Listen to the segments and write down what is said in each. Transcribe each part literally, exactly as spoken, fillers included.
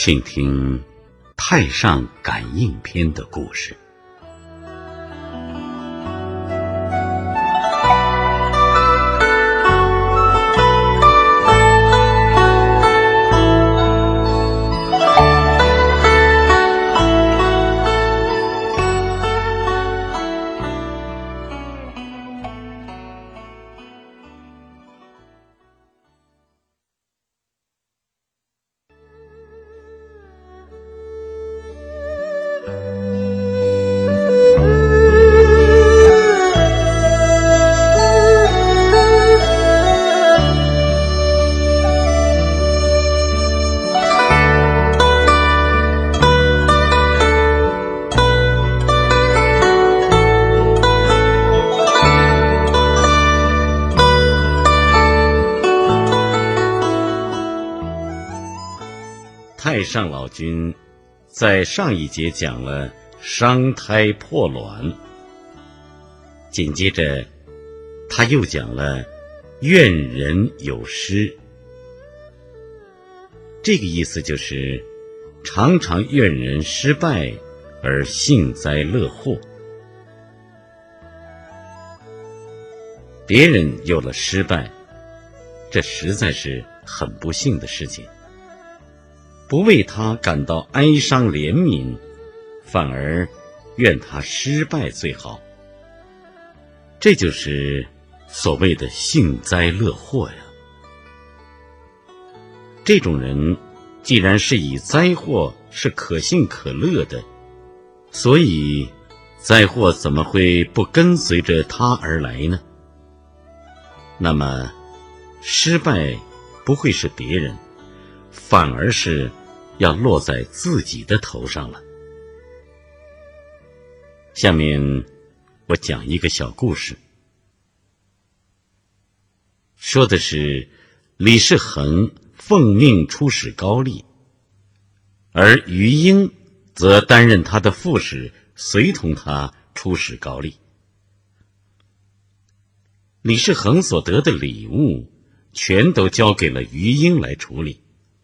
请听《太上感应篇》的故事。太上老君在上一节讲了伤胎破卵，紧接着他又讲了怨人有失。这个意思就是常常怨人失败而幸灾乐祸，别人有了失败，这实在是很不幸的事情，不为他感到哀伤怜悯，反而怨他失败最好。这就是所谓的幸灾乐祸呀。这种人既然是以灾祸是可幸可乐的，所以灾祸怎么会不跟随着他而来呢？那么失败不会是别人，反而是要落在自己的头上了。下面我讲一个小故事，说的是李世恒奉命出使高丽，而于英则担任他的副使，随同他出使高丽。李世恒所得的礼物全都交给了于英来处理。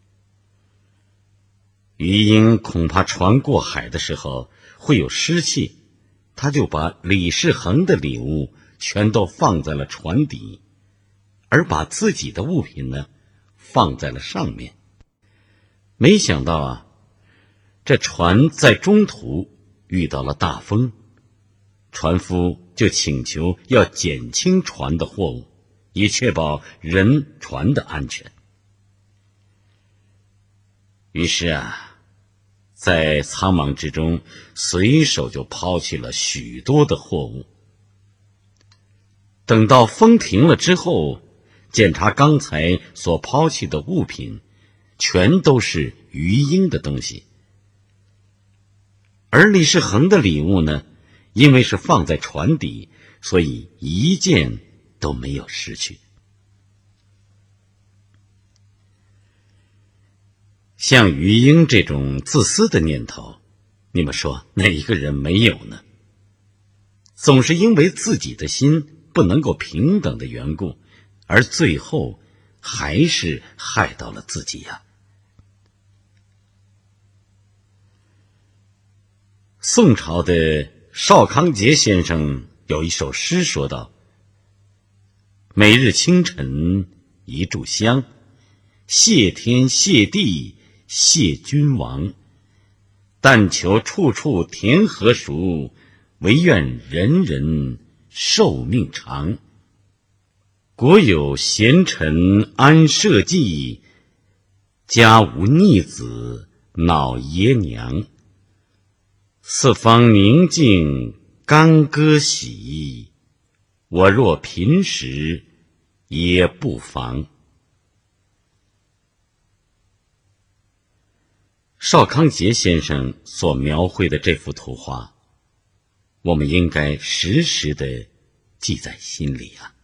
于英恐怕船过海的时候会有湿气，他就把李世恒的礼物全都放在了船底，而把自己的物品呢放在了上面。没想到啊，这船在中途遇到了大风，船夫就请求要减轻船的货物，以确保人船的安全。于是啊，在苍茫之中随手就抛弃了许多的货物。等到风停了之后，检查刚才所抛弃的物品，全都是于英的东西。而李世恒的礼物呢，因为是放在船底，所以一件都没有失去。像于英这种自私的念头，你们说哪一个人没有呢？总是因为自己的心不能够平等的缘故，而最后还是害到了自己呀。宋朝的邵康节先生有一首诗说道：每日清晨一炷香，谢天谢地谢君王，但求处处田禾熟，唯愿人人寿命长。国有贤臣安社稷，家无逆子恼爷娘。四方宁静干戈喜，我若贫时也不妨。邵康节先生所描绘的这幅图画，我们应该时时地记在心里啊。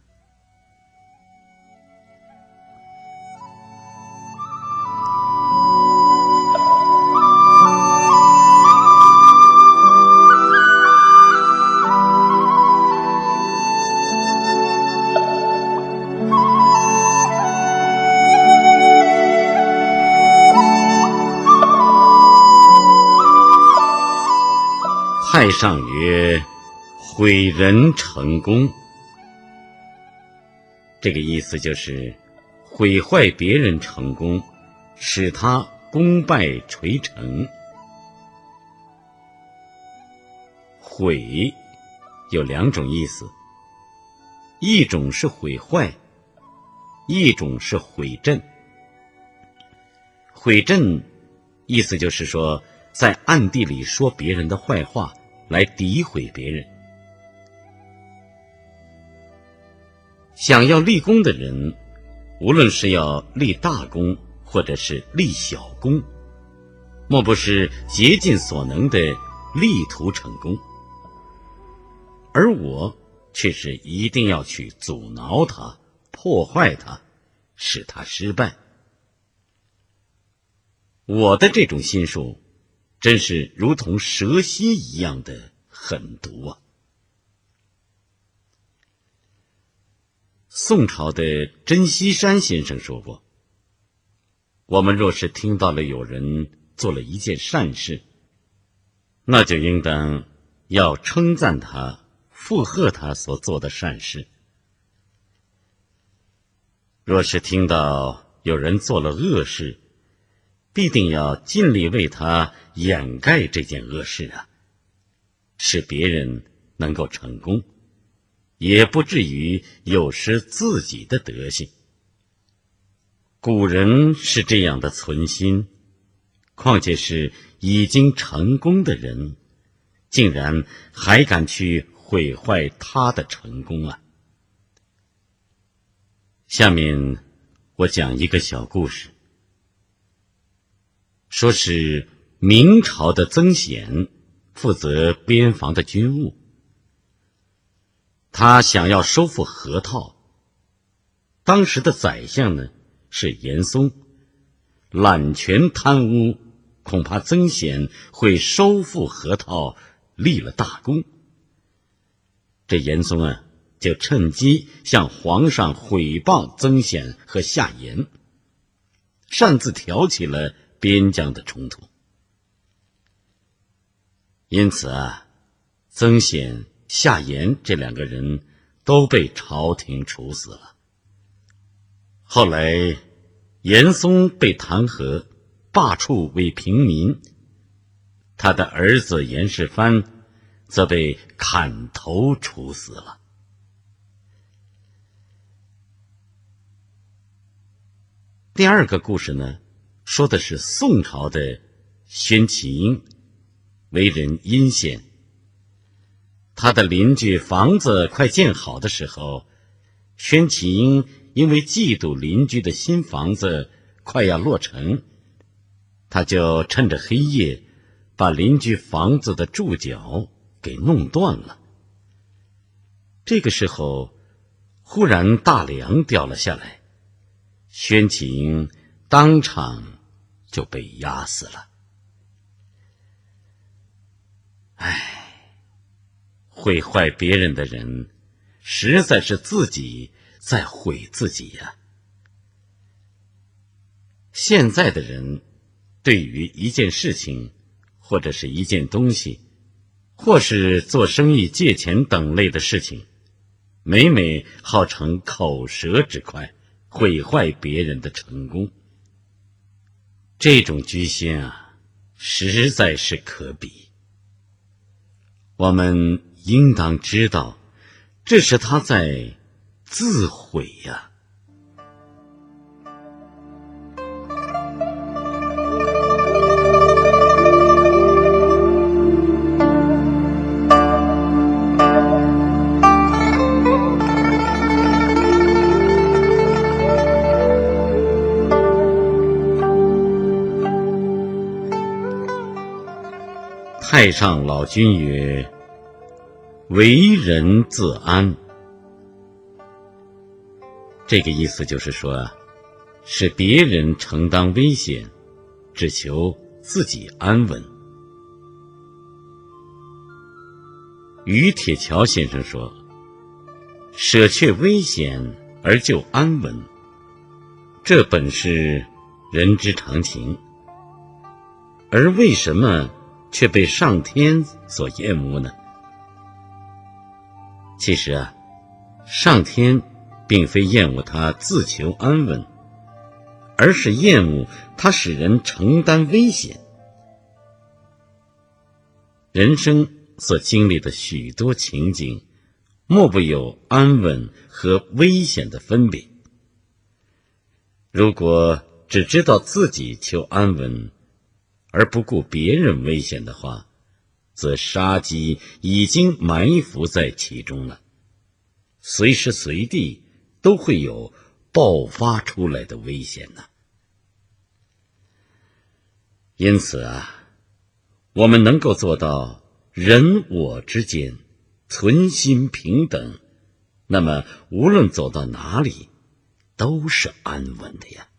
太上曰：毁人成功。这个意思就是毁坏别人成功，使他功败垂成。毁有两种意思，一种是毁坏，一种是毁正。毁正意思就是说，在暗地里说别人的坏话，来诋毁别人。想要立功的人，无论是要立大功或者是立小功，莫不是竭尽所能的力图成功，而我却是一定要去阻挠他，破坏他，使他失败。我的这种心术真是如同蛇蝎一样的狠毒啊！宋朝的珍稀山先生说过，我们若是听到了有人做了一件善事，那就应当要称赞他，附和他所做的善事。若是听到有人做了恶事，必定要尽力为他掩盖这件恶事啊，使别人能够成功，也不至于有失自己的德行。古人是这样的存心，况且是已经成功的人，竟然还敢去毁坏他的成功啊！下面我讲一个小故事，说是明朝的曾显负责边防的军务，他想要收复河套。当时的宰相呢是严嵩，揽权贪污，恐怕曾显会收复河套，立了大功。这严嵩啊，就趁机向皇上毁谤曾显和夏言，擅自挑起了边疆的冲突。因此啊，曾显、夏言这两个人都被朝廷处死了。后来严嵩被弹劾，罢黜为平民，他的儿子严世蕃则被砍头处死了。第二个故事呢，说的是宋朝的宣启英，为人阴险。他的邻居房子快建好的时候，宣启英因为嫉妒邻居的新房子快要落成，他就趁着黑夜把邻居房子的柱脚给弄断了。这个时候忽然大梁掉了下来，宣启英当场就被压死了。唉，毁坏别人的人实在是自己在毁自己呀。现在的人对于一件事情或者是一件东西，或是做生意借钱等类的事情，每每好逞口舌之快，毁坏别人的成功。这种居心啊，实在是可比。我们应当知道，这是他在自毁呀。太上老君曰：为人自安。这个意思就是说，使别人承担危险，只求自己安稳。于铁桥先生说，舍却危险而就安稳，这本是人之常情。而为什么却被上天所厌恶呢？其实啊，上天并非厌恶他自求安稳，而是厌恶他使人承担危险。人生所经历的许多情景，莫不有安稳和危险的分别。如果只知道自己求安稳，而不顾别人危险的话，则杀机已经埋伏在其中了，随时随地都会有爆发出来的危险呢。因此啊，我们能够做到人我之间存心平等，那么无论走到哪里都是安稳的呀。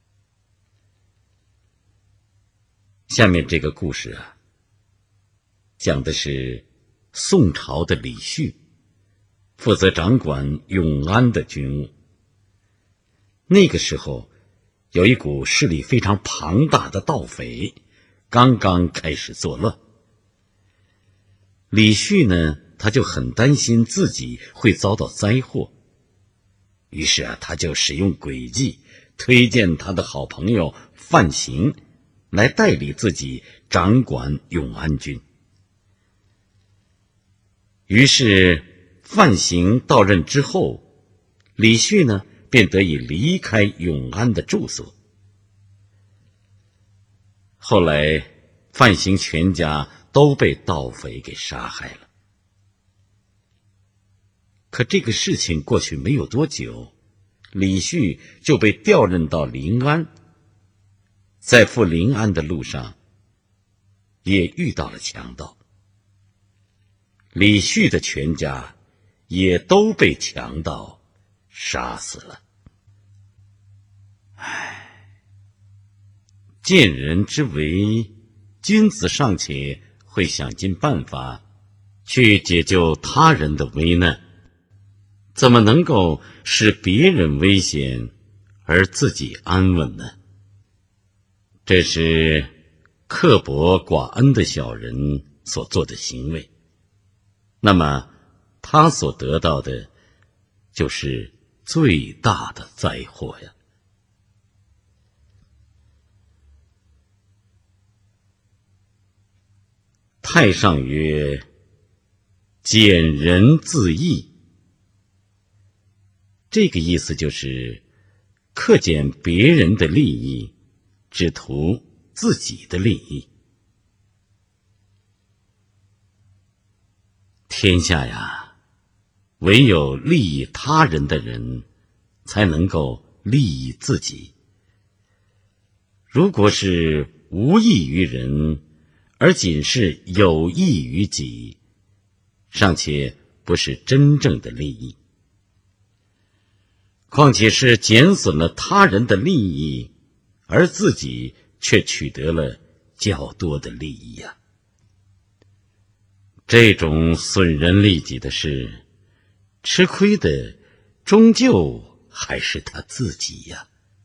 下面这个故事啊，讲的是宋朝的李旭负责掌管永安的军务。那个时候有一股势力非常庞大的盗匪刚刚开始作乱。李旭呢，他就很担心自己会遭到灾祸，于是啊，他就使用诡计，推荐他的好朋友范行来代理自己掌管永安军。于是范行到任之后，李旭呢便得以离开永安的住所。后来范行全家都被盗匪给杀害了。可这个事情过去没有多久，李旭就被调任到临安，在赴临安的路上也遇到了强盗，李旭的全家也都被强盗杀死了。唉，见人之为，君子尚且会想尽办法去解救他人的危难，怎么能够使别人危险而自己安稳呢？这是刻薄寡恩的小人所做的行为，那么他所得到的就是最大的灾祸呀。太上曰：减人自益。这个意思就是克减别人的利益，只图自己的利益。天下呀，唯有利益他人的人才能够利益自己。如果是无益于人，而仅是有益于己，尚且不是真正的利益。况且是减损了他人的利益，而自己却取得了较多的利益呀。这种损人利己的事，吃亏的终究还是他自己呀。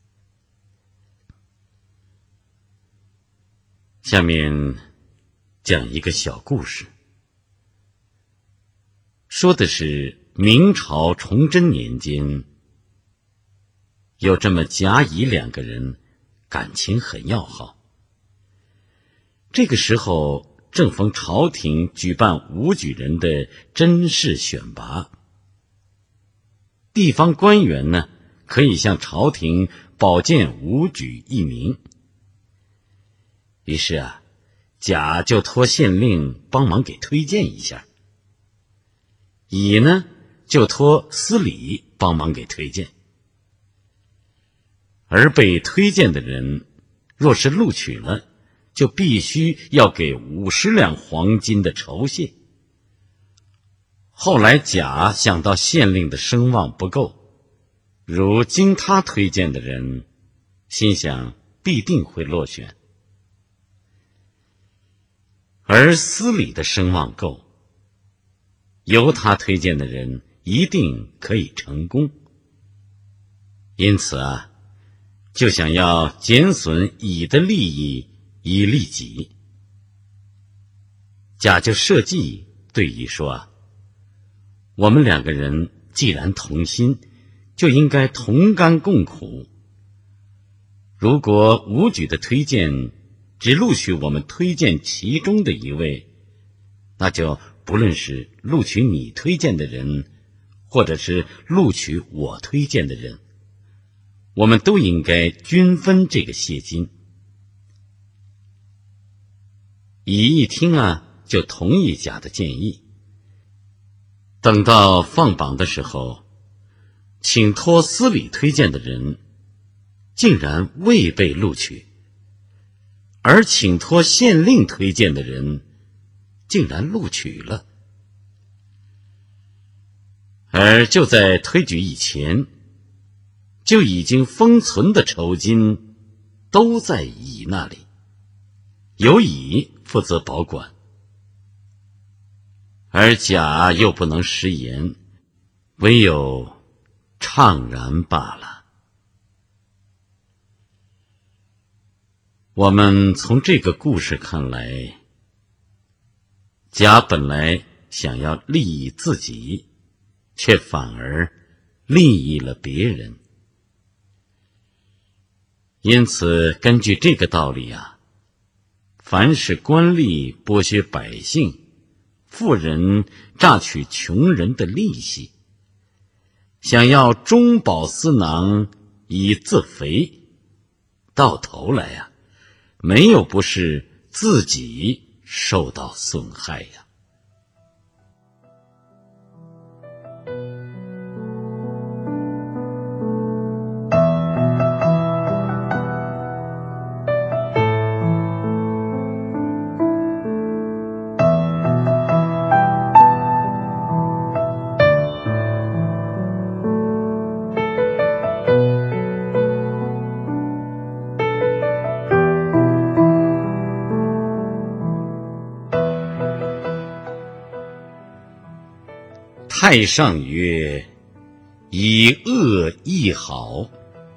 下面讲一个小故事，说的是明朝崇祯年间，有这么甲乙两个人感情很要好。这个时候正逢朝廷举办武举人的甄试选拔，地方官员呢可以向朝廷保荐武举一名。于是啊，甲就托县令帮忙给推荐一下，乙呢就托司礼帮忙给推荐。而被推荐的人若是录取了，就必须要给五十两黄金的酬谢。后来甲想到县令的声望不够，如经他推荐的人，心想必定会落选，而司礼的声望够，由他推荐的人一定可以成功。因此啊，就想要减损乙的利益以利己。 甲就设计对乙说啊，我们两个人既然同心，就应该同甘共苦。如果武举的推荐只录取我们推荐其中的一位，那就不论是录取你推荐的人，或者是录取我推荐的人，我们都应该均分这个谢金。乙一听啊，就同意甲的建议。等到放榜的时候，请托司礼推荐的人竟然未被录取，而请托县令推荐的人竟然录取了。而就在推举以前，就已经封存的酬金都在乙那里，由乙负责保管，而甲又不能食言，唯有怅然罢了。我们从这个故事看来，甲本来想要利益自己，却反而利益了别人。因此根据这个道理啊，凡是官吏剥削百姓，富人榨取穷人的利息，想要中饱私囊以自肥，到头来啊，没有不是自己受到损害呀。太上曰：以恶易好。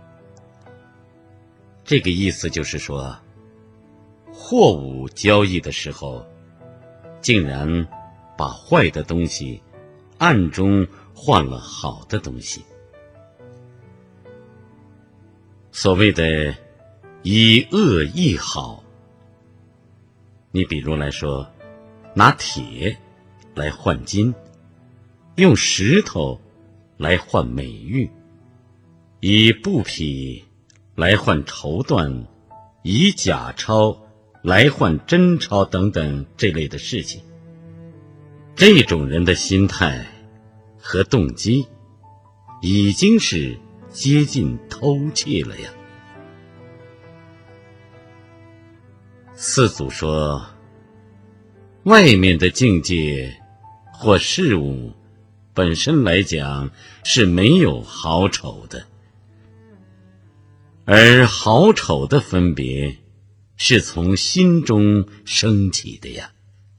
这个意思就是说，货物交易的时候，竟然把坏的东西暗中换了好的东西。所谓的以恶易好，你比如来说，拿铁来换金，用石头来换美玉，以布匹来换绸缎，以假钞来换真钞等等这类的事情。这种人的心态和动机已经是接近偷窃了呀。四祖说，外面的境界或事物本身来讲是没有好丑的，而好丑的分别是从心中升起的呀。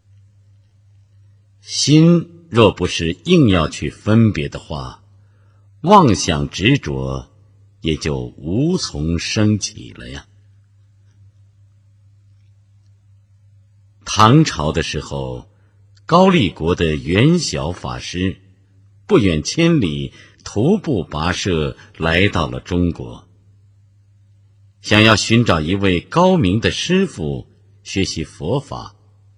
心若不是硬要去分别的话，妄想执着也就无从升起了呀。唐朝的时候，高丽国的元晓法师不远千里徒步跋涉来到了中国，想要寻找一位高明的师父学习佛法。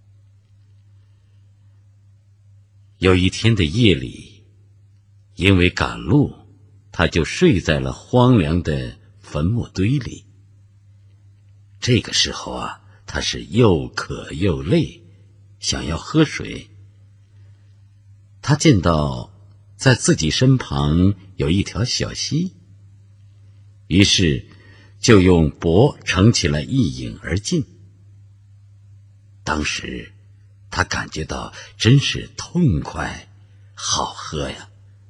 有一天的夜里，因为赶路，他就睡在了荒凉的坟墓堆里。这个时候啊，他是又渴又累，想要喝水。他见到在自己身旁有一条小溪，于是就用帛盛起来一饮而尽。当时他感觉到真是痛快，好喝呀。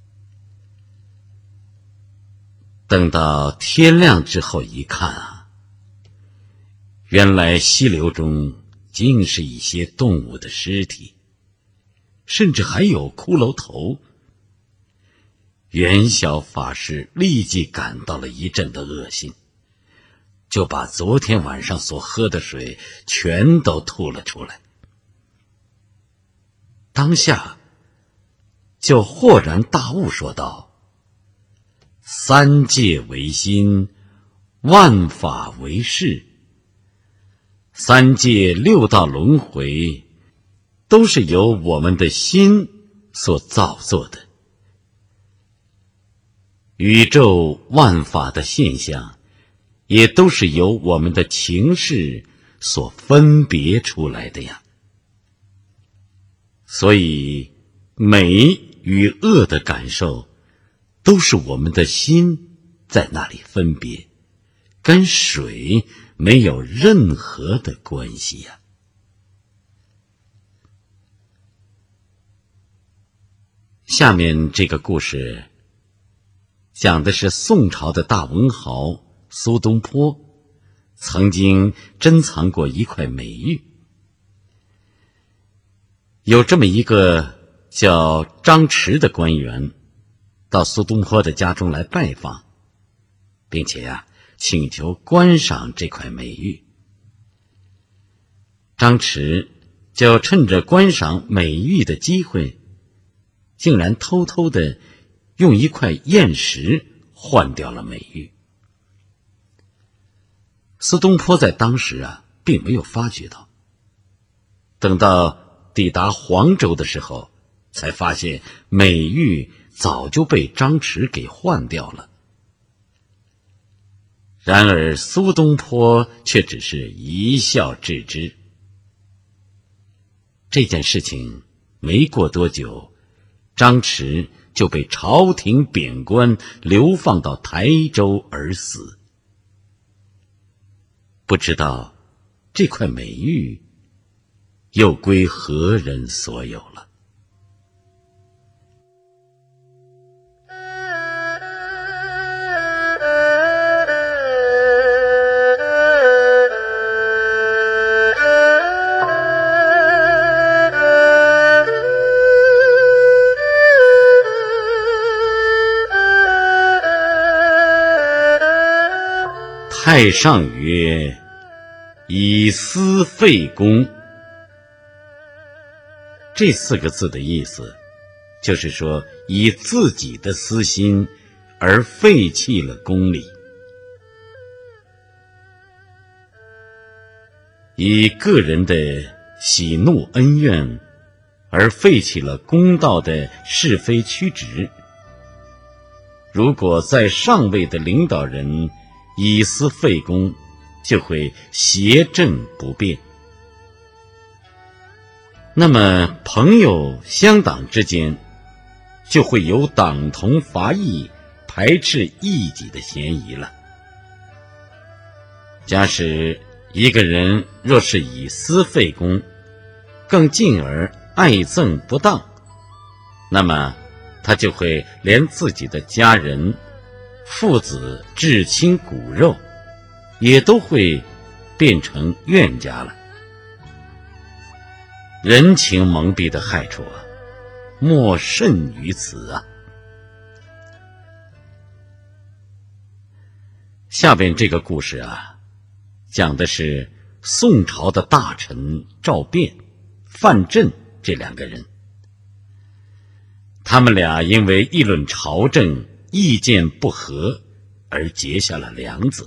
等到天亮之后一看啊，原来溪流中竟是一些动物的尸体，甚至还有骷髅头。元晓法师立即感到了一阵的恶心，就把昨天晚上所喝的水全都吐了出来。 当下就豁然大悟，说道：三界为心，万法为事。三界六道轮回都是由我们的心所造作的，宇宙万法的现象也都是由我们的情识所分别出来的呀。所以美与恶的感受都是我们的心在那里分别，跟水没有任何的关系呀。下面这个故事讲的是宋朝的大文豪苏东坡曾经珍藏过一块美玉。有这么一个叫张弛的官员到苏东坡的家中来拜访，并且呀、啊、请求观赏这块美玉。张弛就趁着观赏美玉的机会，竟然偷偷地用一块砚石换掉了美玉。苏东坡在当时啊并没有发觉到，等到抵达黄州的时候，才发现美玉早就被张弛给换掉了。然而苏东坡却只是一笑置之。这件事情没过多久，张弛就被朝廷贬官，流放到台州而死。不知道这块美玉又归何人所有了。太上曰：以私废公。这四个字的意思就是说，以自己的私心而废弃了公理，以个人的喜怒恩怨而废弃了公道的是非曲直。如果在上位的领导人以私废公，就会邪正不变。那么朋友乡党之间就会有党同伐异、排斥异己的嫌疑了。假使一个人若是以私废公，更进而爱憎不当，那么他就会连自己的家人、父子、至亲骨肉也都会变成怨家了。人情蒙蔽的害处啊，莫甚于此啊！下边这个故事啊，讲的是宋朝的大臣赵汴、范镇这两个人。他们俩因为议论朝政，意见不合，而结下了梁子。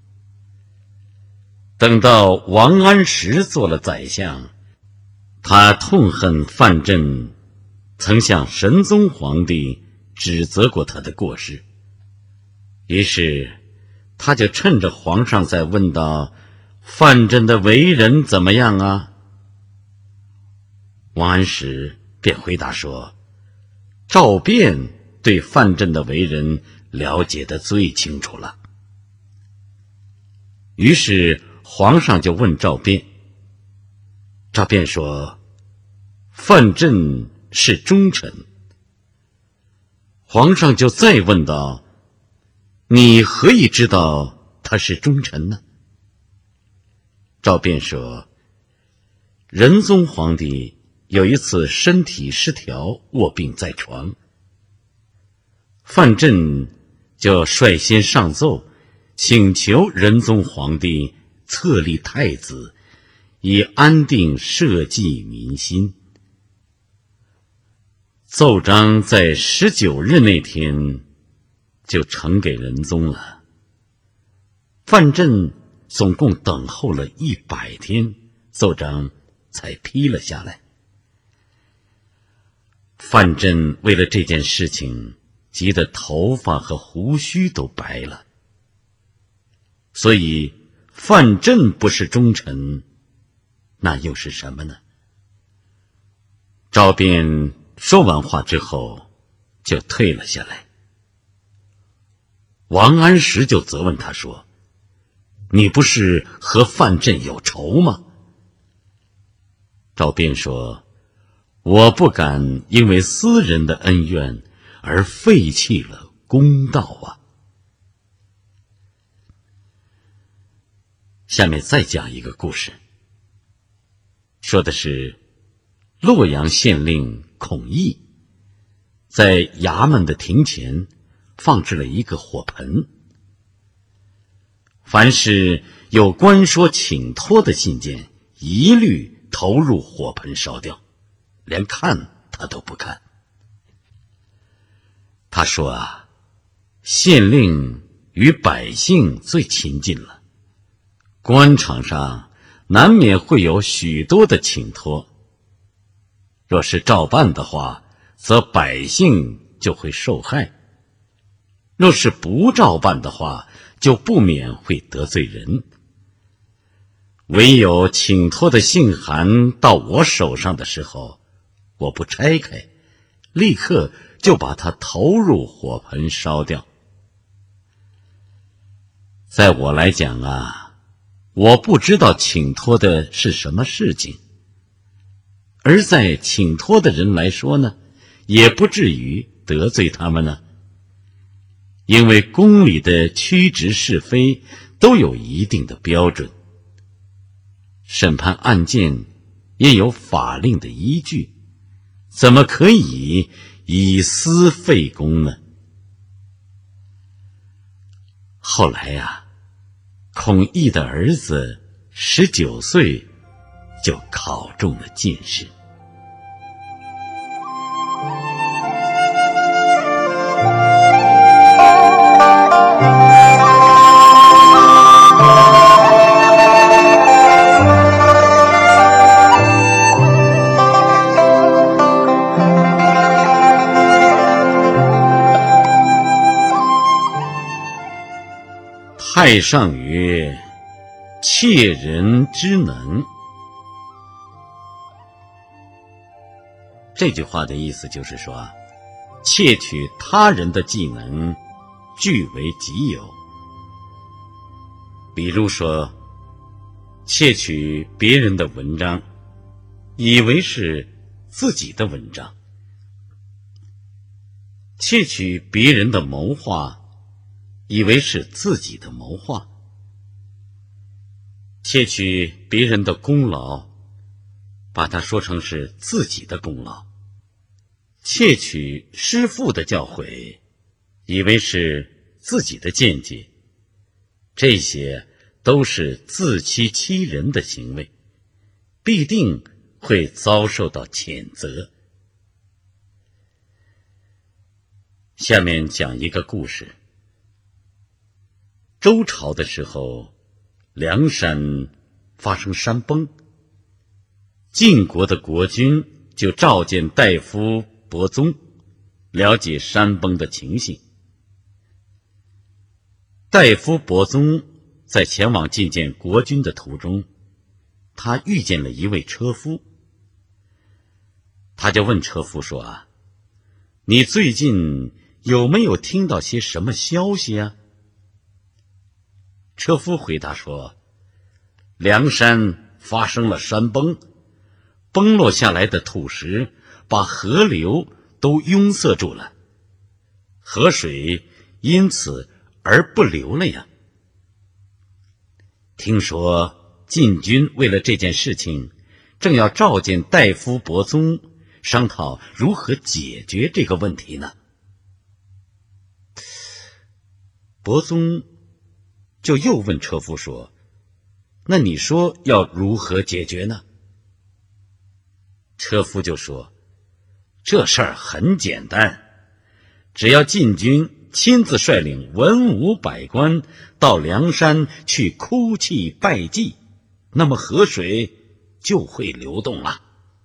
等到王安石做了宰相，他痛恨范镇曾向神宗皇帝指责过他的过失，于是他就趁着皇上在问到范镇的为人怎么样啊，王安石便回答说，赵汴对范镇的为人了解得最清楚了。于是皇上就问赵汴，赵汴说，范镇是忠臣。皇上就再问道，你何以知道他是忠臣呢？赵汴说，仁宗皇帝有一次身体失调，卧病在床，范镇就率先上奏，请求仁宗皇帝册立太子，以安定社稷民心。 奏章在十九日那天就呈给仁宗了。范镇总共等候了一百天，奏章才批了下来。范镇为了这件事情急得头发和胡须都白了，所以范镇不是忠臣，那又是什么呢？赵昺说完话之后就退了下来。王安石就责问他说，你不是和范镇有仇吗？赵昺说，我不敢因为私人的恩怨而废弃了公道啊。下面再讲一个故事，说的是洛阳县令孔毅在衙门的庭前放置了一个火盆，凡是有关说请托的信件，一律投入火盆烧掉，连看他都不看。他说啊，县令与百姓最亲近了，官场上难免会有许多的请托，若是照办的话，则百姓就会受害；若是不照办的话，就不免会得罪人。唯有请托的信函到我手上的时候，我不拆开，立刻就把它投入火盆烧掉。在我来讲啊，我不知道请托的是什么事情，而在请托的人来说呢，也不至于得罪他们呢。因为宫里的曲直是非都有一定的标准，审判案件也有法令的依据，怎么可以以私废公呢？后来呀、啊，孔毅的儿子十九岁就考中了进士。太上曰：窃人之能。这句话的意思就是说，窃取他人的技能据为己有。比如说，窃取别人的文章，以为是自己的文章；窃取别人的谋划，以为是自己的谋划；窃取别人的功劳，把它说成是自己的功劳；窃取师父的教诲，以为是自己的见解。这些都是自欺欺人的行为，必定会遭受到谴责。下面讲一个故事。周朝的时候，梁山发生山崩，晋国的国君就召见大夫伯宗，了解山崩的情形。大夫伯宗在前往觐见国君的途中，他遇见了一位车夫，他就问车夫说啊，你最近有没有听到些什么消息啊？车夫回答说，梁山发生了山崩，崩落下来的土石把河流都拥塞住了，河水因此而不流了呀。听说晋军为了这件事情，正要召见大夫伯宗，商讨如何解决这个问题呢。伯宗就又问车夫说，那你说要如何解决呢？车夫就说， 这事儿很简单，只要晋军亲自率领文武百官到梁山去哭泣拜祭，那么河水就会流动了。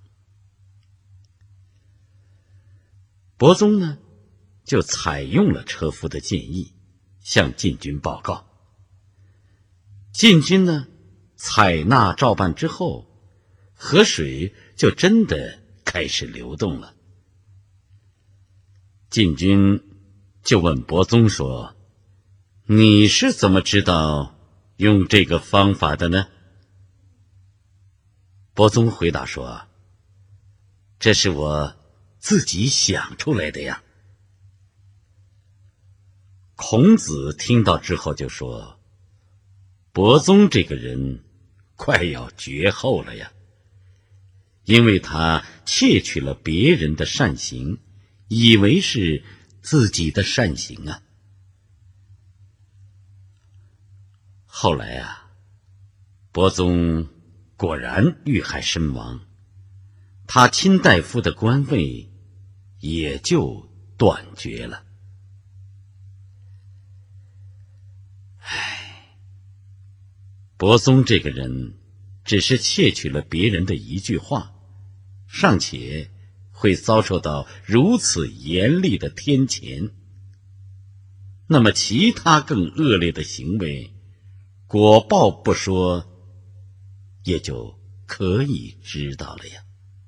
伯宗呢，就采用了车夫的建议，向晋军报告。晋军呢，采纳照办之后，河水就真的开始流动了。晋军就问伯宗说：“你是怎么知道用这个方法的呢？”伯宗回答说：“这是我自己想出来的呀。”孔子听到之后就说：“伯宗这个人快要绝后了呀，因为他窃取了别人的善行，以为是自己的善行啊。”后来啊，伯宗果然遇害身亡，他卿大夫的官位也就断绝了。唉，伯宗这个人只是窃取了别人的一句话，尚且会遭受到如此严厉的天谴，那么其他更恶劣的行为，果报不说，也就可以知道了呀。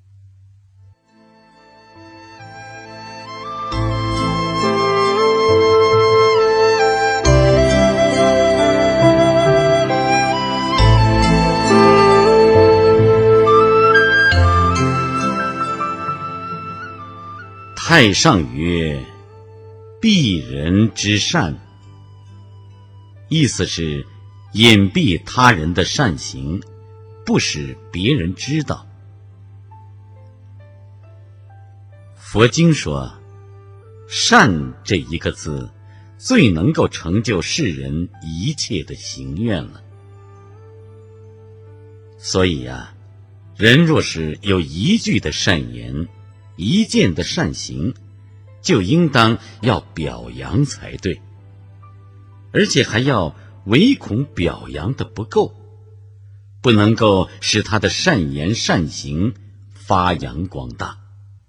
太上曰：“避人之善。”意思是隐蔽他人的善行，不使别人知道。佛经说，善这一个字最能够成就世人一切的行愿了。所以啊，人若是有一句的善言，一件的善行，就应当要表扬才对，而且还要唯恐表扬的不够，不能够使他的善言善行发扬光大。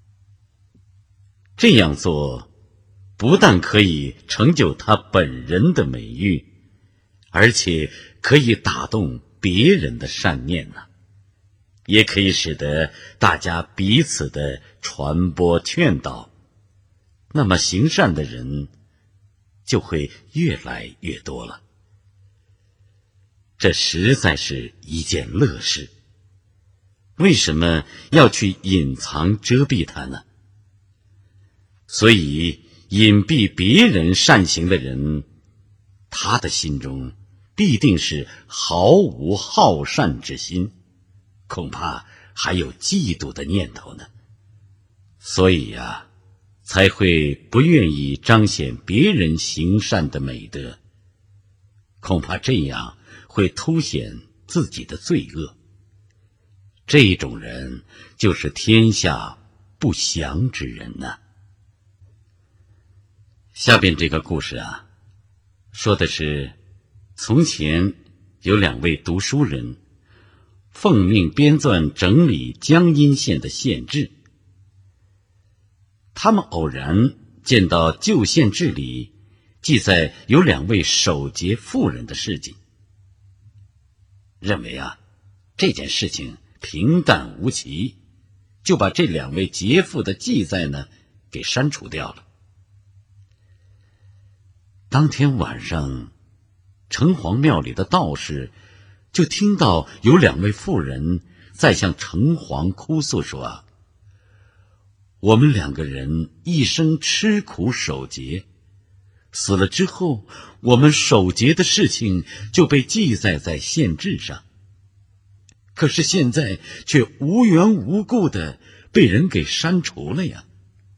这样做不但可以成就他本人的美誉，而且可以打动别人的善念呢，也可以使得大家彼此的传播劝导，那么行善的人就会越来越多了。这实在是一件乐事。为什么要去隐藏遮蔽它呢？所以隐蔽别人善行的人，他的心中必定是毫无好善之心，恐怕还有嫉妒的念头呢。所以呀、啊，才会不愿意彰显别人行善的美德，恐怕这样会凸显自己的罪恶。这种人就是天下不祥之人呐、啊。下边这个故事啊，说的是从前有两位读书人，奉命编纂整理江阴县的县志。他们偶然见到旧县志里记载有两位守节妇人的事情，认为啊这件事情平淡无奇，就把这两位节妇的记载呢给删除掉了。当天晚上，城隍庙里的道士就听到有两位妇人在向城隍哭诉说啊，我们两个人一生吃苦守节，死了之后，我们守节的事情就被记载在县志上，可是现在却无缘无故的被人给删除了呀。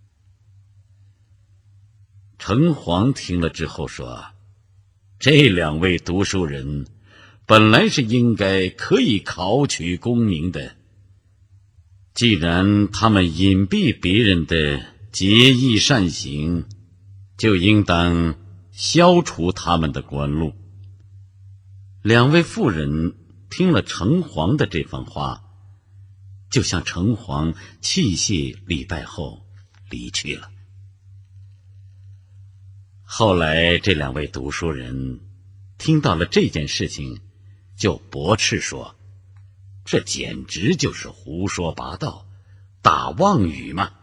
城隍听了之后说，这两位读书人本来是应该可以考取功名的， 既然他们隐蔽别人的结义善行，就应当消除他们的官禄。两位妇人听了城隍的这番话，就向城隍器械礼拜后离去了。后来这两位读书人听到了这件事情，就驳斥说，这简直就是胡说八道，大妄语嘛。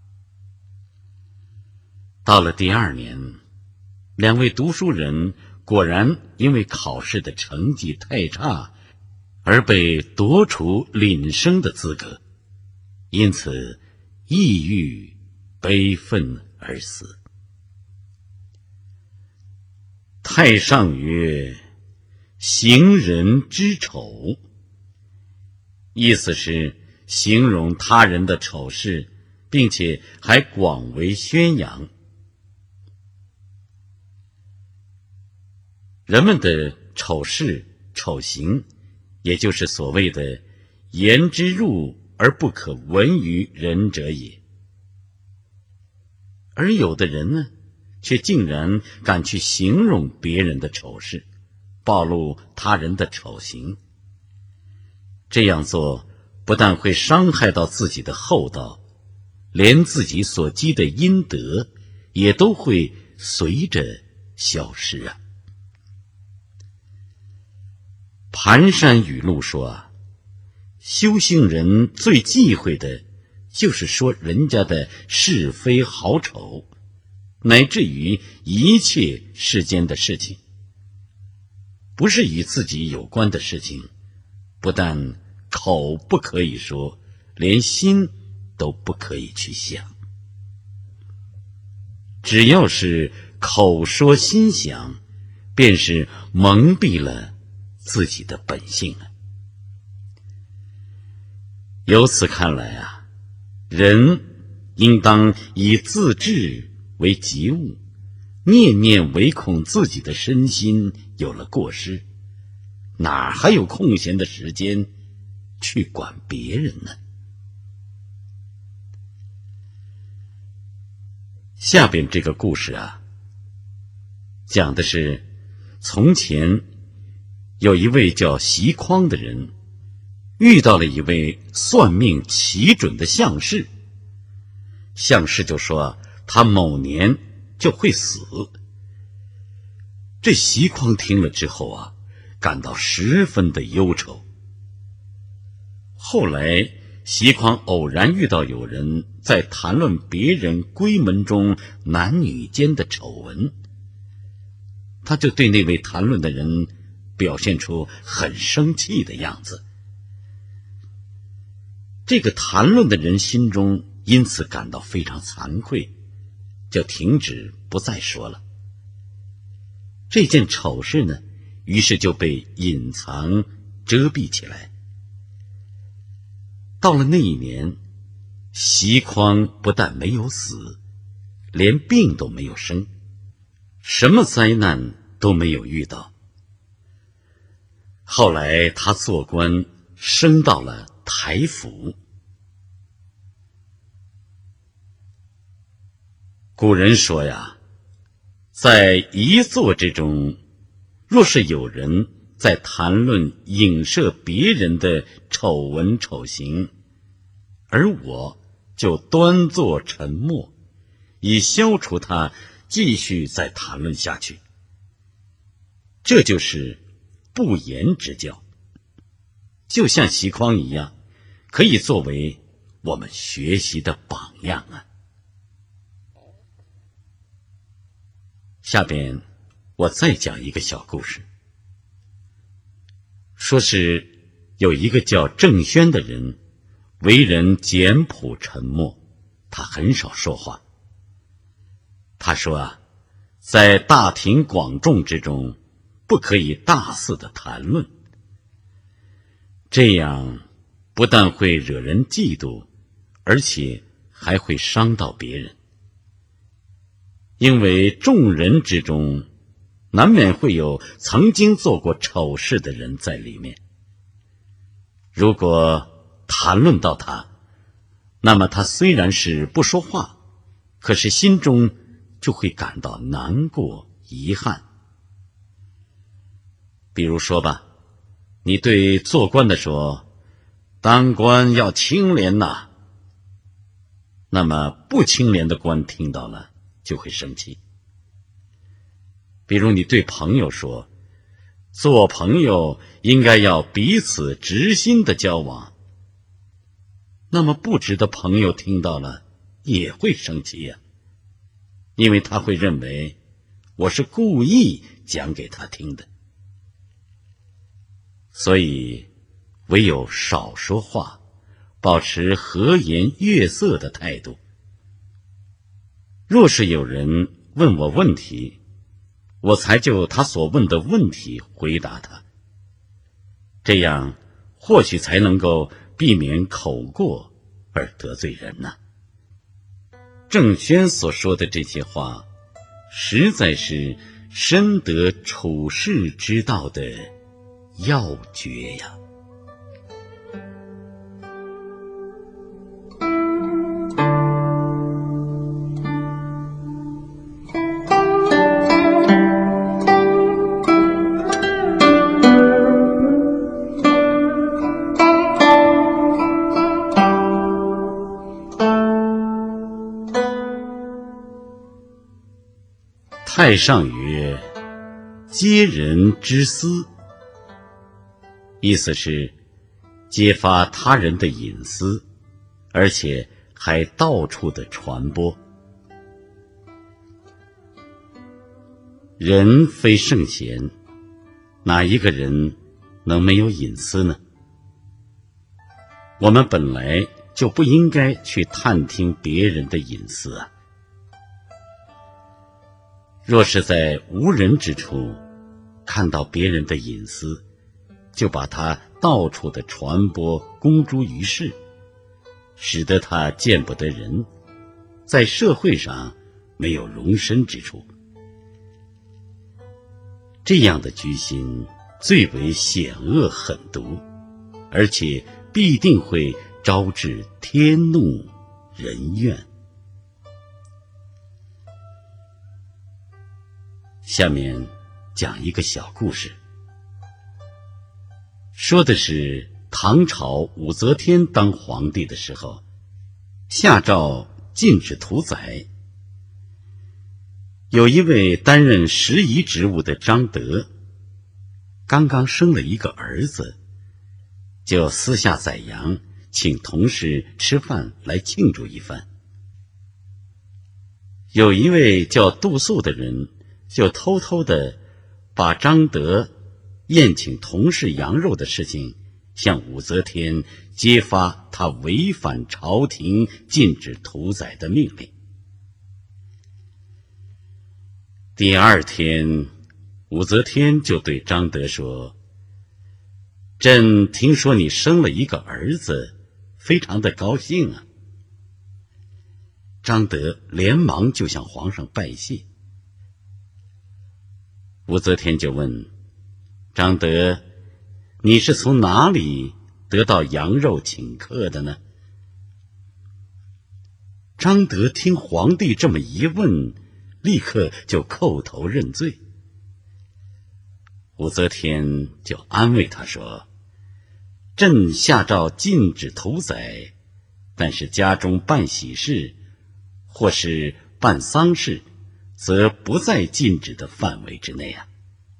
到了第二年，两位读书人果然因为考试的成绩太差而被夺除领生的资格，因此抑郁悲愤而死。太上曰：行人之丑，意思是形容他人的丑事，并且还广为宣扬。人们的丑事、丑行，也就是所谓的言之入而不可闻于人者也。而有的人呢，却竟然敢去形容别人的丑事，暴露他人的丑行。这样做不但会伤害到自己的厚道，连自己所积的阴德也都会随着消失啊。盘山语录说啊，修行人最忌讳的就是说人家的是非好丑，乃至于一切世间的事情。不是与自己有关的事情，不但口不可以说，连心都不可以去想。只要是口说心想，便是蒙蔽了自己的本性啊。由此看来啊，人应当以自治为急务，念念唯恐自己的身心有了过失，哪还有空闲的时间去管别人呢？下边这个故事啊，讲的是从前有一位叫席匡的人，遇到了一位算命奇准的相士。相士就说他某年就会死。这席匡听了之后啊，感到十分的忧愁。后来席匡偶然遇到有人在谈论别人闺门中男女间的丑闻，他就对那位谈论的人表现出很生气的样子。这个谈论的人心中因此感到非常惭愧，就停止不再说了。这件丑事呢，于是就被隐藏遮蔽起来。到了那一年，席匡不但没有死，连病都没有生，什么灾难都没有遇到。后来他做官升到了台府。古人说呀，在一座之中，若是有人在谈论影射别人的丑闻丑行，而我就端坐沉默，以消除他继续再谈论下去，这就是不言之教。就像席匡一样，可以作为我们学习的榜样啊。下边我再讲一个小故事，说是有一个叫郑轩的人，为人简朴沉默，他很少说话。他说啊，在大庭广众之中，不可以大肆的谈论，这样不但会惹人嫉妒，而且还会伤到别人。因为众人之中，难免会有曾经做过丑事的人在里面。如果谈论到他， 那么他虽然是不说话，可是心中就会感到难过、遗憾。比如说吧，你对做官的说，当官要清廉呐，那么不清廉的官听到了就会生气。比如你对朋友说，做朋友应该要彼此知心的交往，那么不值得朋友听到了也会生气呀、啊，因为他会认为我是故意讲给他听的。所以唯有少说话，保持和颜悦色的态度。若是有人问我问题，我才就他所问的问题回答他，这样或许才能够避免口过而得罪人呢、啊。郑轩所说的这些话，实在是深得处世之道的要诀呀。太上曰：揭人之私，意思是揭发他人的隐私，而且还到处的传播。人非圣贤，哪一个人能没有隐私呢？我们本来就不应该去探听别人的隐私啊。若是在无人之处看到别人的隐私，就把它到处的传播公诸于世，使得他见不得人，在社会上没有容身之处。这样的居心最为险恶狠毒，而且必定会招致天怒人怨。下面讲一个小故事，说的是唐朝武则天当皇帝的时候，下诏禁止屠宰。有一位担任食仪职务的张德，刚刚生了一个儿子，就私下宰羊，请同事吃饭来庆祝一番。有一位叫杜素的人，就偷偷的把张德宴请同事羊肉的事情向武则天揭发他违反朝廷禁止屠宰的命令。第二天，武则天就对张德说，朕听说你生了一个儿子，非常的高兴啊。张德连忙就向皇上拜谢。武则天就问张德，你是从哪里得到羊肉请客的呢？张德听皇帝这么一问，立刻就叩头认罪。武则天就安慰他说，朕下诏禁止屠宰，但是家中办喜事或是办丧事，则不在禁止的范围之内啊。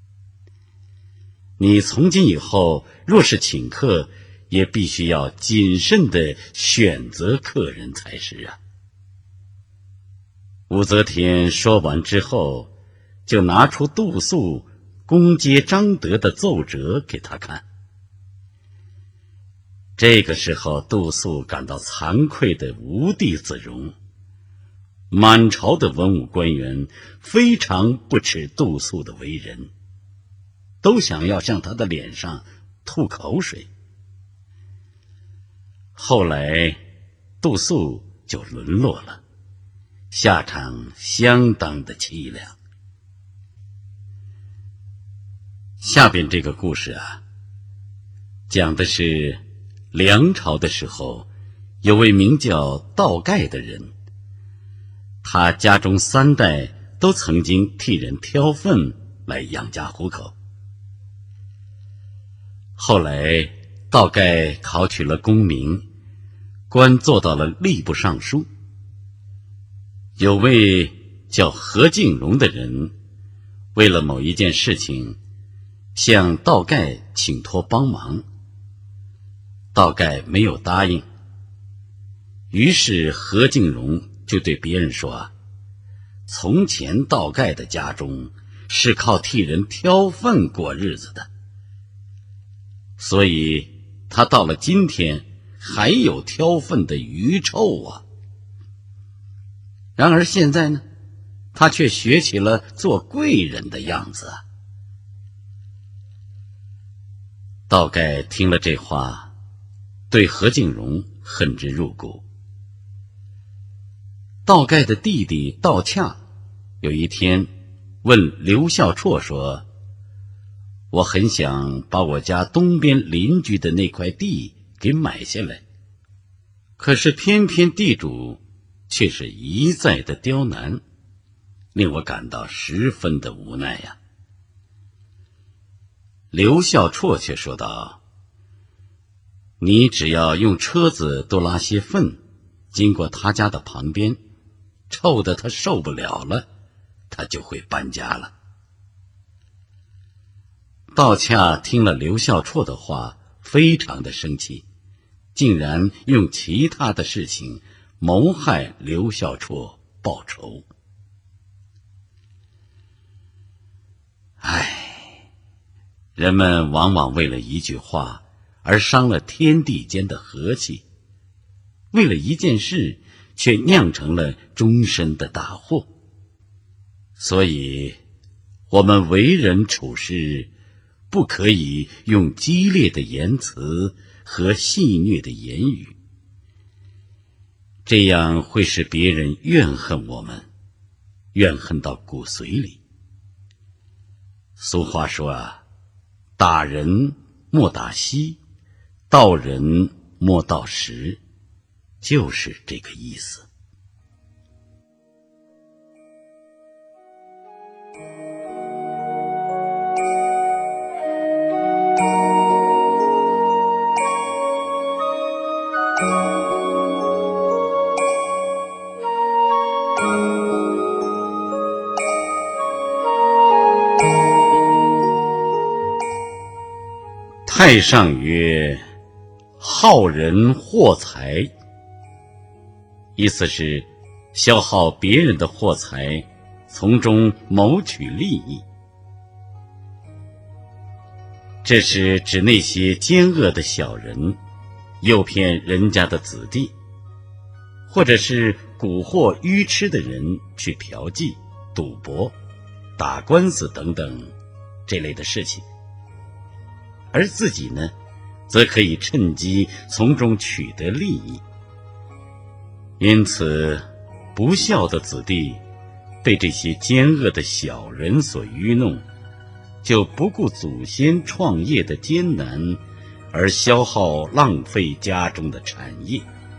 你从今以后若是请客，也必须要谨慎地选择客人才是啊。武则天说完之后，就拿出杜素攻击张德的奏折给他看。这个时候，杜素感到惭愧的无地自容。满朝的文武官员非常不齿杜素的为人，都想要向他的脸上吐口水。后来杜素就沦落了，下场相当的凄凉。下边这个故事啊，讲的是梁朝的时候， 有位名叫道盖的人，他家中三代都曾经替人挑粪来养家糊口。后来道盖考取了功名，官做到了吏部尚书。有位叫何敬荣的人，为了某一件事情向道盖请托帮忙，道盖没有答应。于是何敬荣就对别人说，从前道盖的家中是靠替人挑粪过日子的，所以他到了今天还有挑粪的余臭啊。然而现在呢，他却学起了做贵人的样子啊。道盖听了这话，对何敬荣恨之入骨。道盖的弟弟道洽有一天问刘孝绰说，我很想把我家东边邻居的那块地给买下来，可是偏偏地主却是一再的刁难，令我感到十分的无奈呀。刘孝绰却说道，你只要用车子多拉些粪，经过他家的旁边，臭得他受不了了，他就会搬家了。道洽听了刘孝绰的话，非常的生气，竟然用其他的事情谋害刘孝绰报仇。唉，人们往往为了一句话而伤了天地间的和气，为了一件事却酿成了终身的大祸。所以我们为人处事不可以用激烈的言辞和戏谑的言语，这样会使别人怨恨我们，怨恨到骨髓里。俗话说啊，打人莫打膝，道人莫道实，就是这个意思。太上曰，耗人货财，意思是消耗别人的货财，从中谋取利益。这是指那些奸恶的小人诱骗人家的子弟，或者是蛊惑愚痴的人去嫖妓、赌博、打官司等等这类的事情，而自己呢，则可以趁机从中取得利益。因此，不孝的子弟被这些奸恶的小人所愚弄，就不顾祖先创业的艰难，而消耗浪费家中的产业。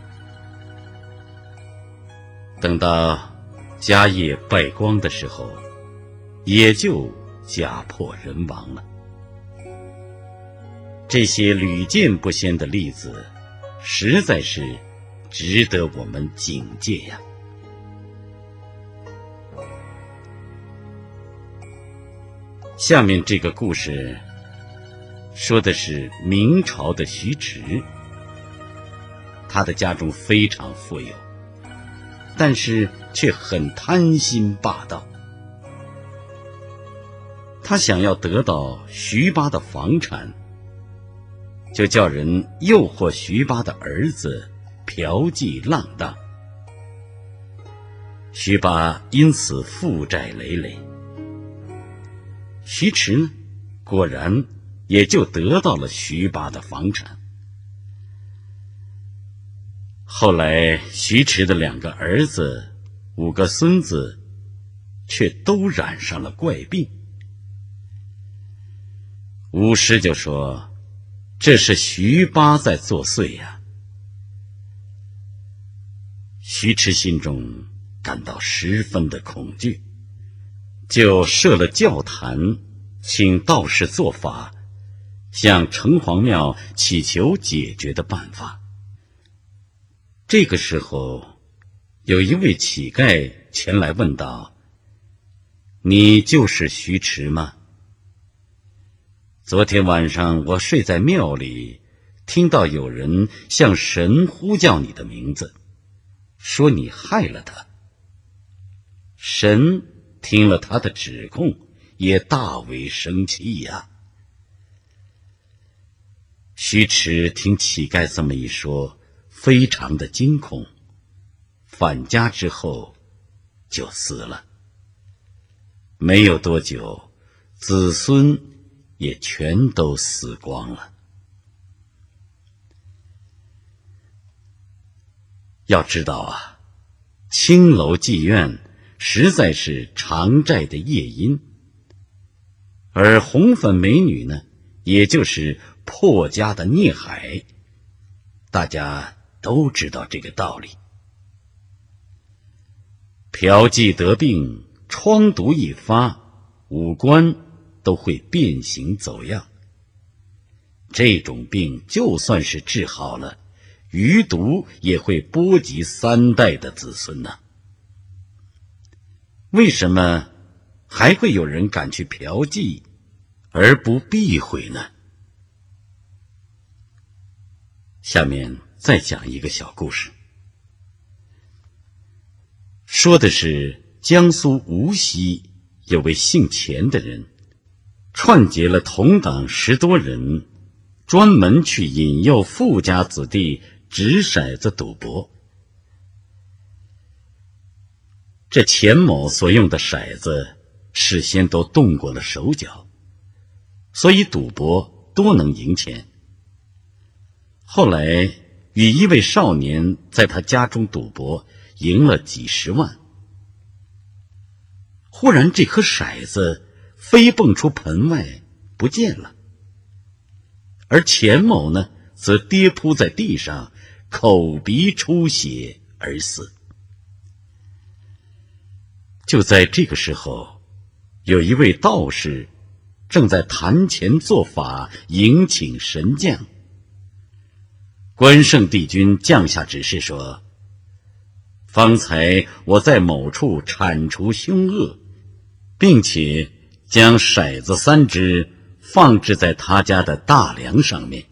等到家业败光的时候，也就家破人亡了。这些屡见不鲜的例子，实在是值得我们警戒呀。下面这个故事说的是明朝的徐迟，他的家中非常富有，但是却很贪心霸道。他想要得到徐八的房产，就叫人诱惑徐八的儿子嫖妓浪荡。徐八因此负债累累。徐迟呢，果然也就得到了徐八的房产。后来徐迟的两个儿子、五个孙子却都染上了怪病。巫师就说，这是徐八在作祟呀。 徐迟心中感到十分的恐惧，就设了教坛，请道士做法，向城隍庙祈求解决的办法。这个时候，有一位乞丐前来问道：“你就是徐迟吗？昨天晚上我睡在庙里，听到有人向神呼叫你的名字，说你害了他。”神听了他的指控，也大为生气呀。徐迟听乞丐这么一说，非常的惊恐，返家之后就死了。没有多久，子孙也全都死光了。要知道啊，青楼妓院实在是常寨的夜莺，而红粉美女呢，也就是破家的孽海，大家都知道这个道理。嫖妓得病，疮毒一发，五官都会变形走样。这种病就算是治好了，余毒也会波及三代的子孙呢。为什么还会有人敢去嫖妓而不避讳呢？下面再讲一个小故事，说的是江苏无锡有位姓钱的人，串结了同党十多人，专门去引诱富家子弟掷骰子赌博。这钱某所用的骰子事先都动过了手脚，所以赌博多能赢钱。后来与一位少年在他家中赌博，赢了几十万。忽然这颗骰子飞蹦出盆外不见了，而钱某呢，则跌扑在地上，口鼻出血而死。就在这个时候，有一位道士正在坛前做法，迎请神将。关圣帝君降下指示说：“方才我在某处铲除凶恶，并且将骰子三只放置在他家的大梁上面。”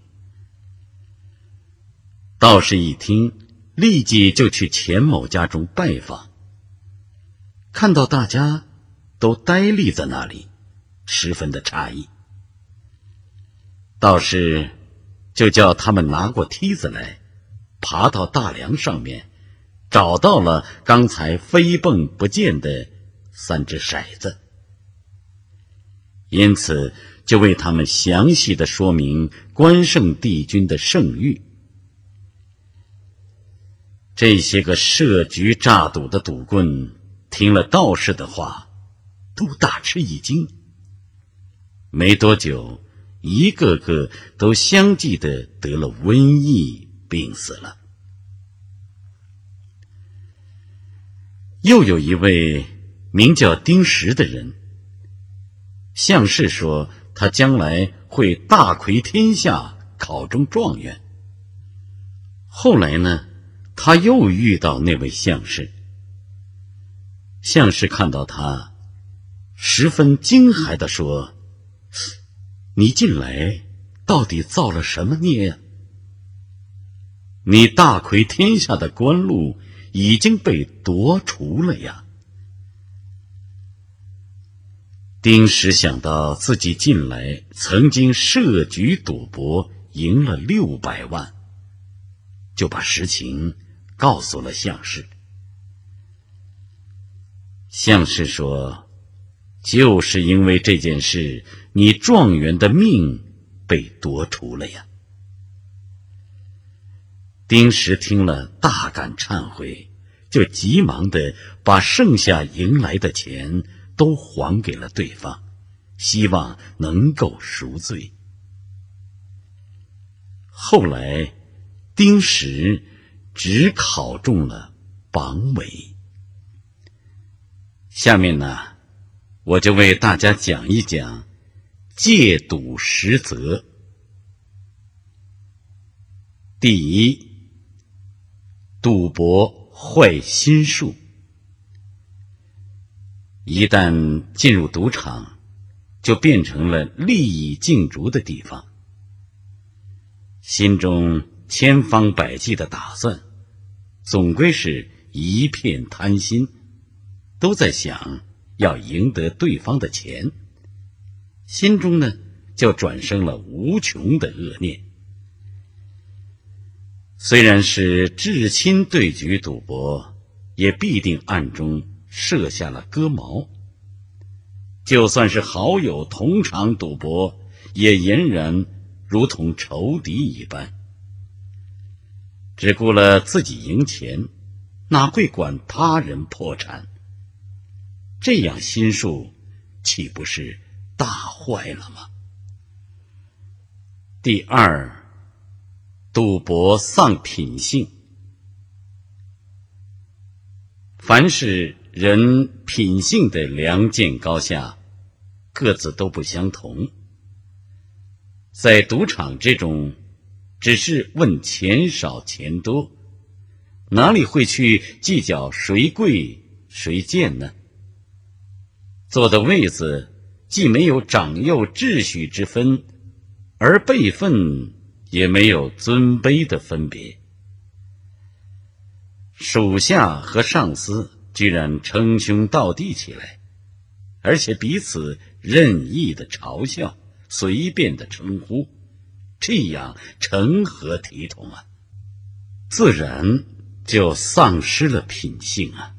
道士一听，立即就去钱某家中拜访。看到大家都呆立在那里，十分的诧异。道士就叫他们拿过梯子来，爬到大梁上面，找到了刚才飞蹦不见的三只骰子。因此就为他们详细的说明关圣帝君的圣谕。这些个设局诈赌的赌棍听了道士的话，都大吃一惊。没多久，一个个都相继的得了瘟疫，病死了。又有一位名叫丁石的人，相士说他将来会大魁天下，考中状元。后来呢，他又遇到那位相士，相士看到他，十分惊骇地说：“你近来到底造了什么孽呀？你大魁天下的官禄已经被夺除了呀。”丁石想到自己近来曾经设局赌博，赢了六百万，就把实情告诉了相士。相士说：“就是因为这件事，你状元的命被夺除了呀。”丁石听了大感忏悔，就急忙的把剩下赢来的钱都还给了对方，希望能够赎罪。后来丁石只考中了榜尾。下面呢，我就为大家讲一讲戒赌十则。第一，赌博坏心术。一旦进入赌场，就变成了利益竞逐的地方，心中千方百计的打算，总归是一片贪心，都在想要赢得对方的钱，心中呢就转生了无穷的恶念。虽然是至亲对局赌博，也必定暗中设下了割毛。就算是好友同场赌博，也俨然如同仇敌一般，只顾了自己赢钱，哪会管他人破产？这样心术岂不是大坏了吗？第二，赌博丧品性。凡是人品性的良贱高下，各自都不相同。在赌场这种只是问钱少钱多，哪里会去计较谁贵谁贱呢？坐的位子既没有长幼秩序之分，而辈分也没有尊卑的分别。属下和上司居然称兄道弟起来，而且彼此任意的嘲笑，随便的称呼，这样成何体统啊？自然就丧失了品性啊。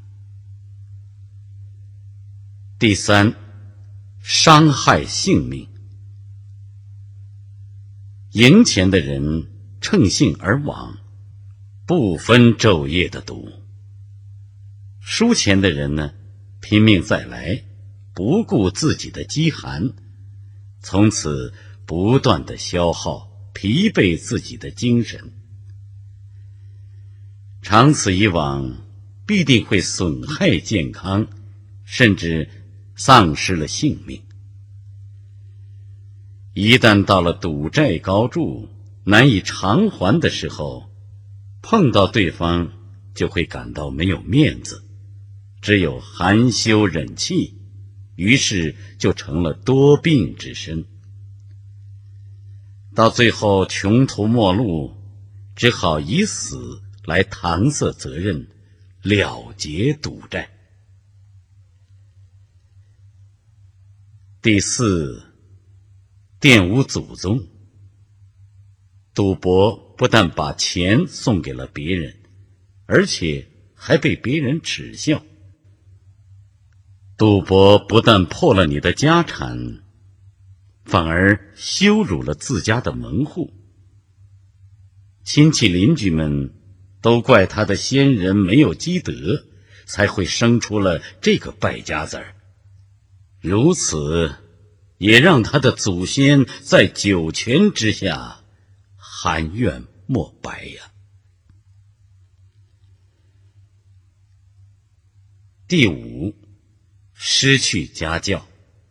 第三，伤害性命。赢钱的人乘兴而往，不分昼夜的赌；输钱的人呢，拼命再来，不顾自己的饥寒，从此不断的消耗，疲惫自己的精神。长此以往，必定会损害健康，甚至丧失了性命。一旦到了赌债高筑，难以偿还的时候，碰到对方就会感到没有面子，只有含羞忍气，于是就成了多病之身。到最后穷途末路，只好以死来搪塞责任，了结赌债。第四，玷污祖宗。赌博不但把钱送给了别人，而且还被别人耻笑。赌博不但破了你的家产，反而羞辱了自家的门户。亲戚邻居们都怪他的先人没有积德，才会生出了这个败家子儿。如此，也让他的祖先在九泉之下含怨莫白呀。第五，失去家教。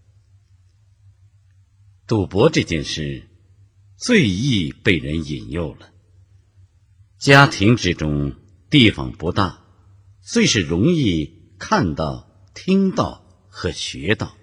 赌博这件事最易被人引诱了。家庭之中地方不大，最是容易看到、听到和学到。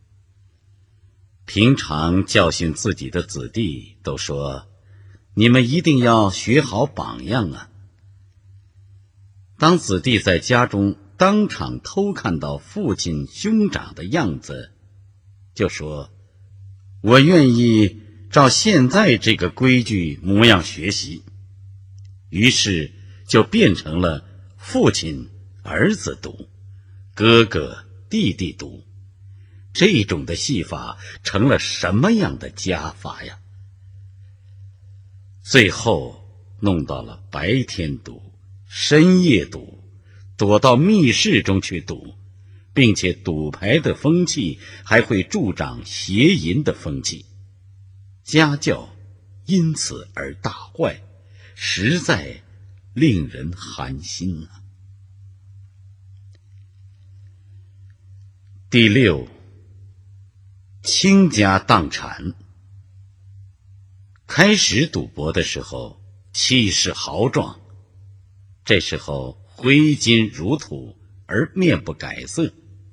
平常教训自己的子弟都说，你们一定要学好榜样啊。当子弟在家中当场偷看到父亲兄长的样子，就说，我愿意照现在这个规矩模样学习。于是就变成了父亲儿子赌，哥哥弟弟赌。这种的戏法成了什么样的家法呀？最后弄到了白天赌、深夜赌，躲到密室中去赌，并且赌牌的风气还会助长邪淫的风气，家教因此而大坏，实在令人寒心啊。 第六，倾家荡产。开始赌博的时候气势豪壮，这时候挥金如土而面不改色，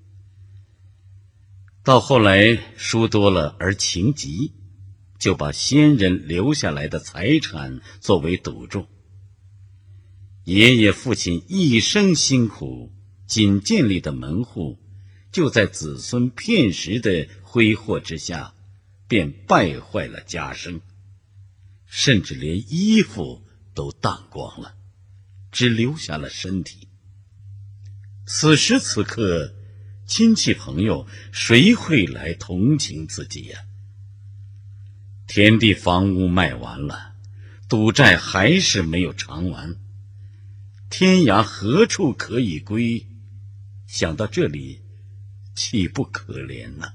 到后来输多了而情急，就把先人留下来的财产作为赌注。爷爷父亲一生辛苦仅建立的门户，就在子孙片时的挥霍之下便败坏了家声，甚至连衣服都荡光了，只留下了身体。此时此刻，亲戚朋友谁会来同情自己呀？田地房屋卖完了，赌债还是没有偿完，天涯何处可以归？想到这里，岂不可怜呢？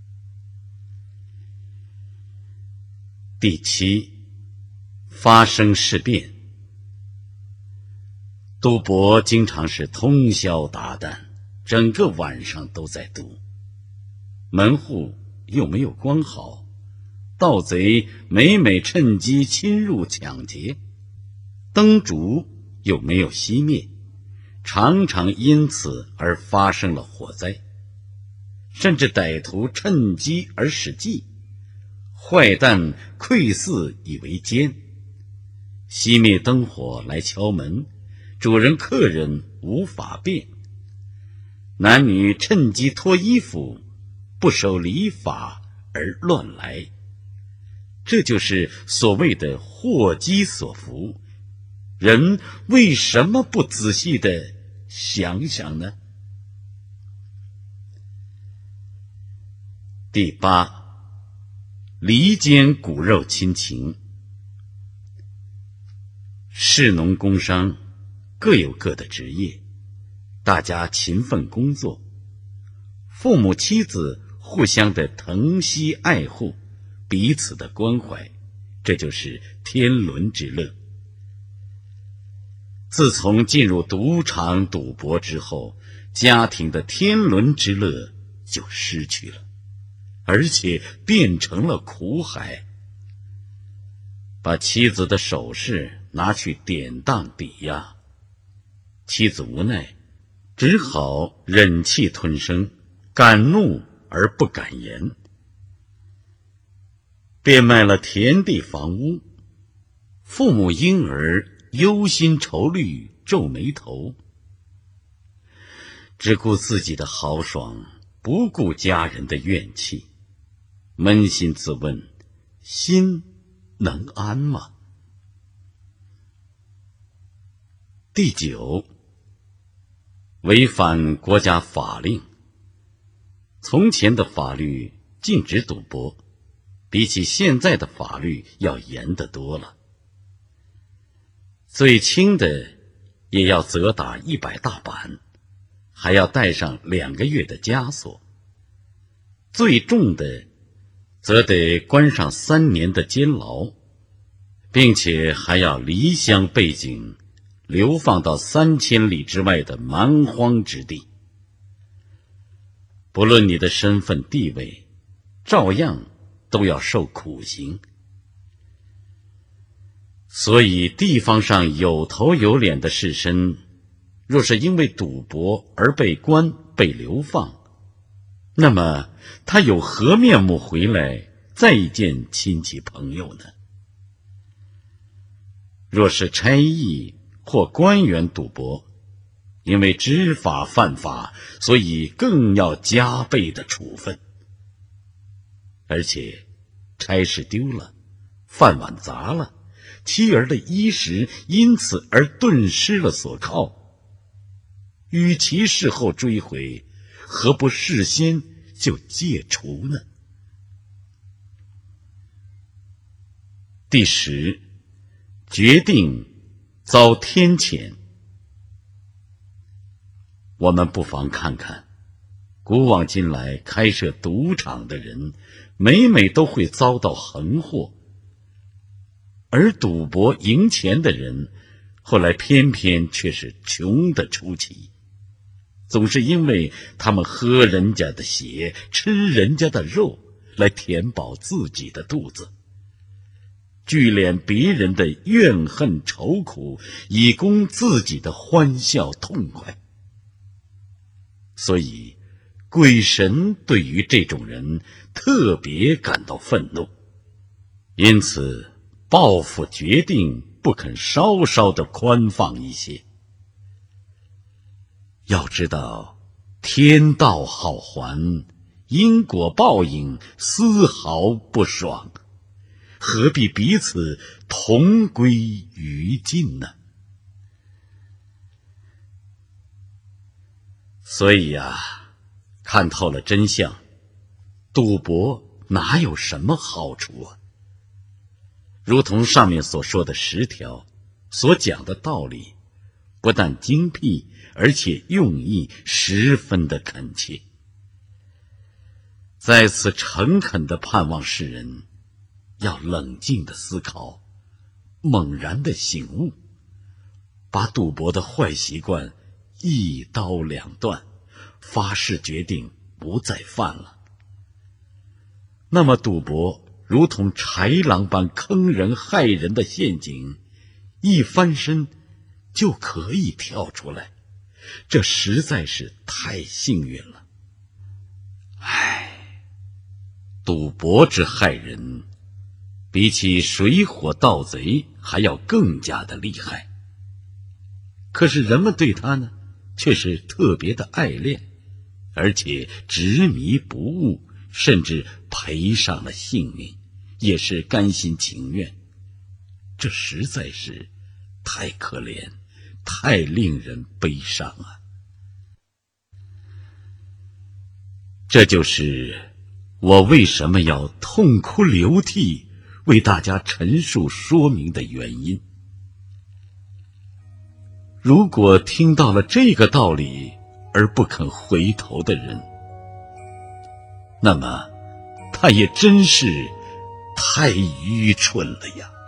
第七，发生事变。赌博经常是通宵达旦，整个晚上都在赌，门户又没有关好，盗贼每每趁机侵入抢劫，灯烛又没有熄灭，常常因此而发生了火灾，甚至歹徒趁机而使计，坏蛋窥伺以为奸，熄灭灯火来敲门，主人客人无法辨，男女趁机脱衣服，不守礼法而乱来，这就是所谓的祸机所伏。人为什么不仔细地想想呢？第八，离间骨肉亲情。士农工商各有各的职业，大家勤奋工作，父母妻子互相的疼惜爱护，彼此的关怀，这就是天伦之乐。自从进入赌场赌博之后，家庭的天伦之乐就失去了，而且变成了苦海。把妻子的首饰拿去典当抵押，妻子无奈，只好忍气吞声，敢怒而不敢言，变卖了田地房屋。父母因而忧心愁虑，皱眉头，只顾自己的豪爽，不顾家人的怨气，扪心自问，心能安吗？第九，违反国家法令。从前的法律禁止赌博，比起现在的法律要严得多了。最轻的也要责打一百大板，还要带上两个月的枷锁；最重的则得关上三年的监牢，并且还要离乡背井，流放到三千里之外的蛮荒之地。不论你的身份地位，照样都要受苦刑。所以地方上有头有脸的士绅，若是因为赌博而被关被流放，那么他有何面目回来再见亲戚朋友呢？若是差役或官员赌博，因为知法犯法，所以更要加倍的处分。而且差事丢了，饭碗砸了，妻儿的衣食因此而顿失了所靠，与其事后追悔，何不事先就戒除呢？第十，决定遭天谴。我们不妨看看，古往今来开设赌场的人，每每都会遭到横祸，而赌博赢钱的人，后来偏偏却是穷得出奇。 总是因为他们喝人家的血，吃人家的肉，来填饱自己的肚子，聚敛别人的怨恨愁苦，以供自己的欢笑痛快。所以鬼神对于这种人特别感到愤怒，因此报复决定不肯稍稍的宽放一些。要知道，天道好还，因果报应丝毫不爽，何必彼此同归于尽呢？所以呀、啊，看透了真相，赌博哪有什么好处啊？如同上面所说的十条所讲的道理，不但精辟，而且用意十分的恳切。在此诚恳地盼望世人要冷静地思考，猛然地醒悟，把赌博的坏习惯一刀两断，发誓决定不再犯了。那么赌博如同豺狼般坑人害人的陷阱，一翻身就可以跳出来，这实在是太幸运了。唉，赌博之害人，比起水火盗贼还要更加的厉害。可是人们对他呢，却是特别的爱恋，而且执迷不悟，甚至赔上了性命，也是甘心情愿。这实在是太可怜，太令人悲伤啊！这就是我为什么要痛哭流涕为大家陈述说明的原因。如果听到了这个道理而不肯回头的人，那么他也真是太愚蠢了呀。